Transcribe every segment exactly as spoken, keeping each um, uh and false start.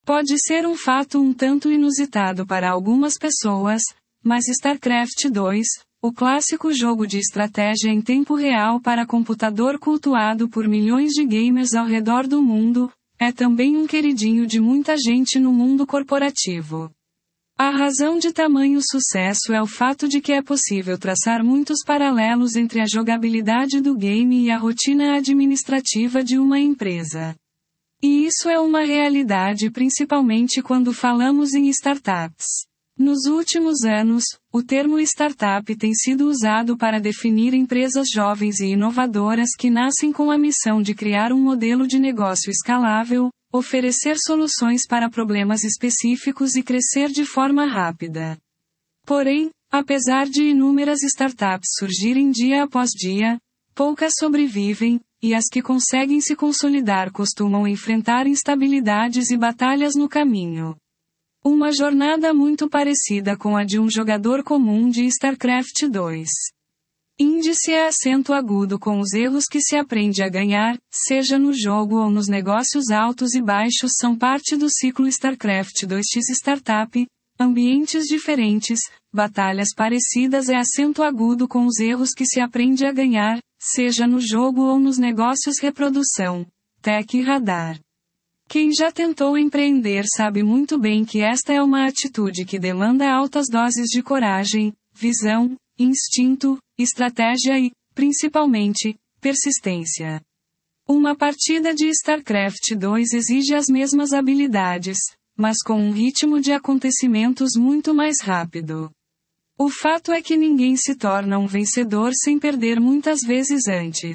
Pode ser um fato um tanto inusitado para algumas pessoas, mas StarCraft dois, o clássico jogo de estratégia em tempo real para computador cultuado por milhões de gamers ao redor do mundo, é também um queridinho de muita gente no mundo corporativo. A razão de tamanho sucesso é o fato de que é possível traçar muitos paralelos entre a jogabilidade do game e a rotina administrativa de uma empresa. E isso é uma realidade principalmente quando falamos em startups. Nos últimos anos, o termo startup tem sido usado para definir empresas jovens e inovadoras que nascem com a missão de criar um modelo de negócio escalável, oferecer soluções para problemas específicos e crescer de forma rápida. Porém, apesar de inúmeras startups surgirem dia após dia, poucas sobrevivem, e as que conseguem se consolidar costumam enfrentar instabilidades e batalhas no caminho. Uma jornada muito parecida com a de um jogador comum de StarCraft dois. Índice é acento agudo com os erros que se aprende a ganhar, seja no jogo ou nos negócios. Altos e baixos são parte do ciclo StarCraft dois x Startup, ambientes diferentes, batalhas parecidas é acento agudo com os erros que se aprende a ganhar, seja no jogo ou nos negócios. Reprodução. Tech Radar. Quem já tentou empreender sabe muito bem que esta é uma atitude que demanda altas doses de coragem, visão, instinto, estratégia e, principalmente, persistência. Uma partida de StarCraft dois exige as mesmas habilidades, mas com um ritmo de acontecimentos muito mais rápido. O fato é que ninguém se torna um vencedor sem perder muitas vezes antes.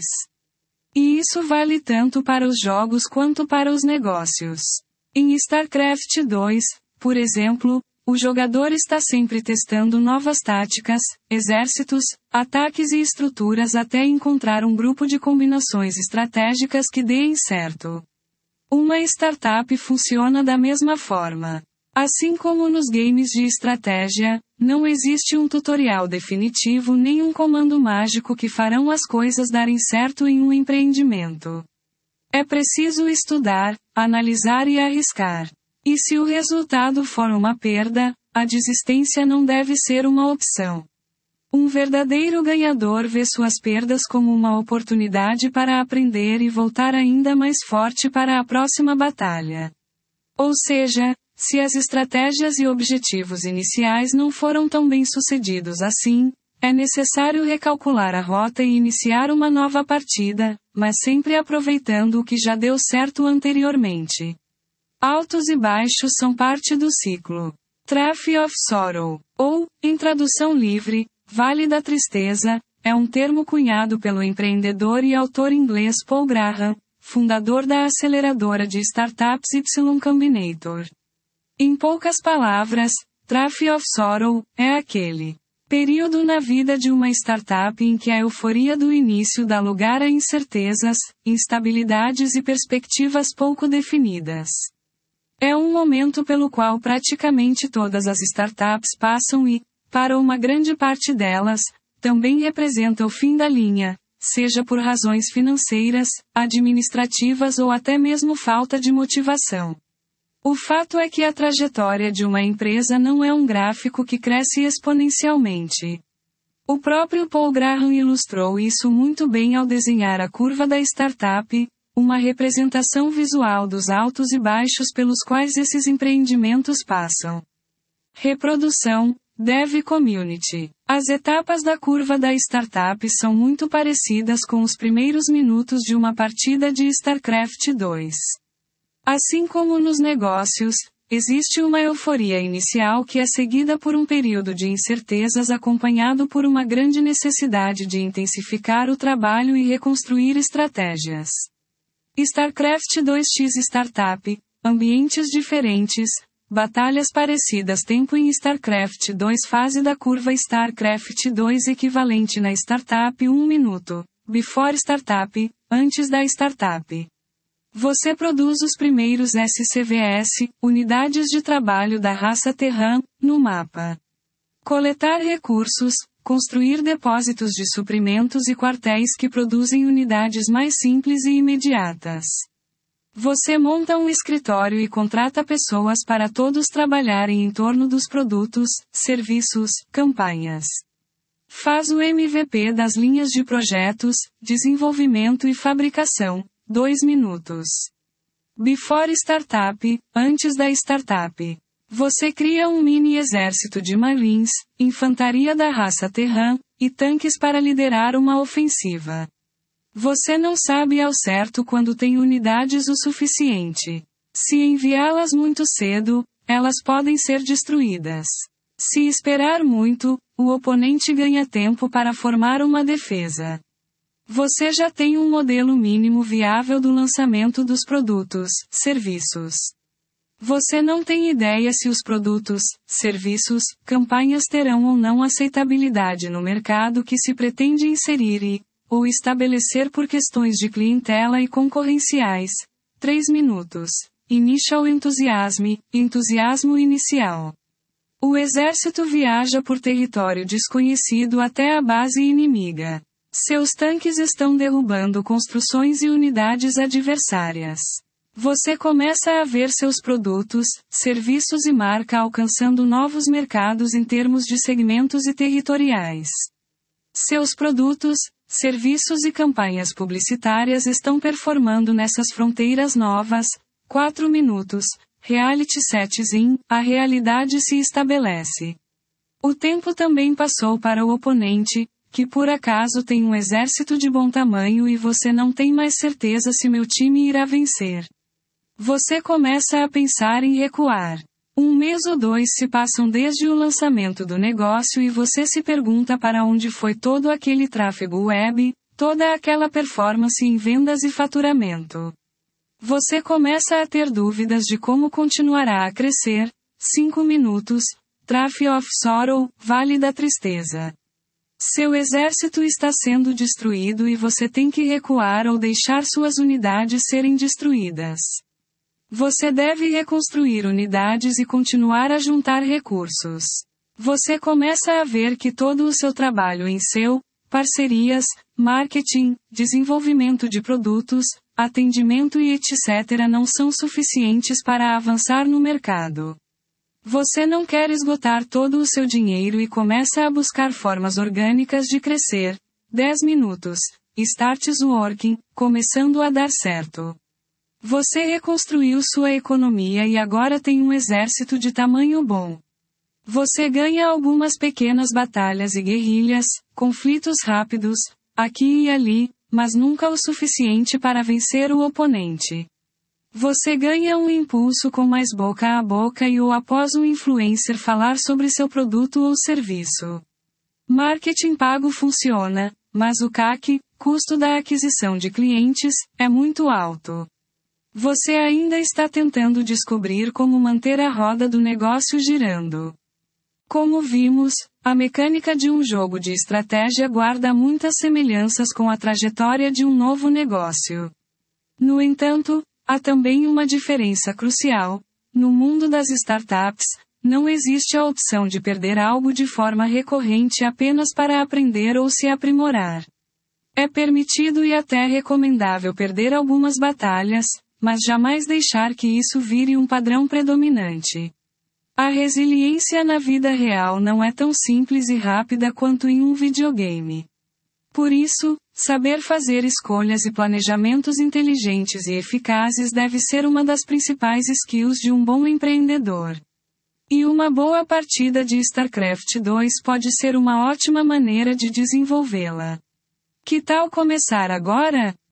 E isso vale tanto para os jogos quanto para os negócios. Em StarCraft dois, por exemplo, o jogador está sempre testando novas táticas, exércitos, ataques e estruturas até encontrar um grupo de combinações estratégicas que deem certo. Uma startup funciona da mesma forma. Assim como nos games de estratégia, não existe um tutorial definitivo nem um comando mágico que farão as coisas darem certo em um empreendimento. É preciso estudar, analisar e arriscar. E se o resultado for uma perda, a desistência não deve ser uma opção. Um verdadeiro ganhador vê suas perdas como uma oportunidade para aprender e voltar ainda mais forte para a próxima batalha. Ou seja, se as estratégias e objetivos iniciais não foram tão bem sucedidos assim, é necessário recalcular a rota e iniciar uma nova partida, mas sempre aproveitando o que já deu certo anteriormente. Altos e baixos são parte do ciclo. Trap of Sorrow, ou, em tradução livre, Vale da Tristeza, é um termo cunhado pelo empreendedor e autor inglês Paul Graham, fundador da aceleradora de startups Y Combinator. Em poucas palavras, Trap of Sorrow é aquele período na vida de uma startup em que a euforia do início dá lugar a incertezas, instabilidades e perspectivas pouco definidas. É um momento pelo qual praticamente todas as startups passam e, para uma grande parte delas, também representa o fim da linha, seja por razões financeiras, administrativas ou até mesmo falta de motivação. O fato é que a trajetória de uma empresa não é um gráfico que cresce exponencialmente. O próprio Paul Graham ilustrou isso muito bem ao desenhar a curva da startup, uma representação visual dos altos e baixos pelos quais esses empreendimentos passam. Reprodução, Dev Community. As etapas da curva da startup são muito parecidas com os primeiros minutos de uma partida de StarCraft dois. Assim como nos negócios, existe uma euforia inicial que é seguida por um período de incertezas acompanhado por uma grande necessidade de intensificar o trabalho e reconstruir estratégias. StarCraft dois x Startup, ambientes diferentes, batalhas parecidas. Tempo em StarCraft dois. Fase da curva StarCraft dois equivalente na startup um minuto. Before Startup, antes da startup. Você produz os primeiros S C V S, unidades de trabalho da raça Terran, no mapa. Coletar recursos, construir depósitos de suprimentos e quartéis que produzem unidades mais simples e imediatas. Você monta um escritório e contrata pessoas para todos trabalharem em torno dos produtos, serviços, campanhas. Faz o M V P das linhas de projetos, desenvolvimento e fabricação. dois minutos. Before Startup, antes da startup. Você cria um mini exército de Marines, infantaria da raça Terran, e tanques para liderar uma ofensiva. Você não sabe ao certo quando tem unidades o suficiente. Se enviá-las muito cedo, elas podem ser destruídas. Se esperar muito, o oponente ganha tempo para formar uma defesa. Você já tem um modelo mínimo viável do lançamento dos produtos, serviços. Você não tem ideia se os produtos, serviços, campanhas terão ou não aceitabilidade no mercado que se pretende inserir e, ou estabelecer por questões de clientela e concorrenciais. três minutos. Initial Enthusiasm, entusiasmo inicial. O exército viaja por território desconhecido até a base inimiga. Seus tanques estão derrubando construções e unidades adversárias. Você começa a ver seus produtos, serviços e marca alcançando novos mercados em termos de segmentos e territoriais. Seus produtos, serviços e campanhas publicitárias estão performando nessas fronteiras novas. quatro minutos. Reality sets in, a realidade se estabelece. O tempo também passou para o oponente, que por acaso tem um exército de bom tamanho e você não tem mais certeza se meu time irá vencer. Você começa a pensar em recuar. Um mês ou dois se passam desde o lançamento do negócio e você se pergunta para onde foi todo aquele tráfego web, toda aquela performance em vendas e faturamento. Você começa a ter dúvidas de como continuará a crescer. cinco minutos. Traffic of Sorrow, Vale da Tristeza. Seu exército está sendo destruído e você tem que recuar ou deixar suas unidades serem destruídas. Você deve reconstruir unidades e continuar a juntar recursos. Você começa a ver que todo o seu trabalho em seu, parcerias, marketing, desenvolvimento de produtos, atendimento e etcétera não são suficientes para avançar no mercado. Você não quer esgotar todo o seu dinheiro e começa a buscar formas orgânicas de crescer. dez minutos. Starts working, começando a dar certo. Você reconstruiu sua economia e agora tem um exército de tamanho bom. Você ganha algumas pequenas batalhas e guerrilhas, conflitos rápidos, aqui e ali, mas nunca o suficiente para vencer o oponente. Você ganha um impulso com mais boca a boca e ou após um influencer falar sobre seu produto ou serviço. Marketing pago funciona, mas o C A C, custo da aquisição de clientes, é muito alto. Você ainda está tentando descobrir como manter a roda do negócio girando. Como vimos, a mecânica de um jogo de estratégia guarda muitas semelhanças com a trajetória de um novo negócio. No entanto, há também uma diferença crucial. No mundo das startups, não existe a opção de perder algo de forma recorrente apenas para aprender ou se aprimorar. É permitido e até recomendável perder algumas batalhas, mas jamais deixar que isso vire um padrão predominante. A resiliência na vida real não é tão simples e rápida quanto em um videogame. Por isso, saber fazer escolhas e planejamentos inteligentes e eficazes deve ser uma das principais skills de um bom empreendedor. E uma boa partida de StarCraft dois pode ser uma ótima maneira de desenvolvê-la. Que tal começar agora?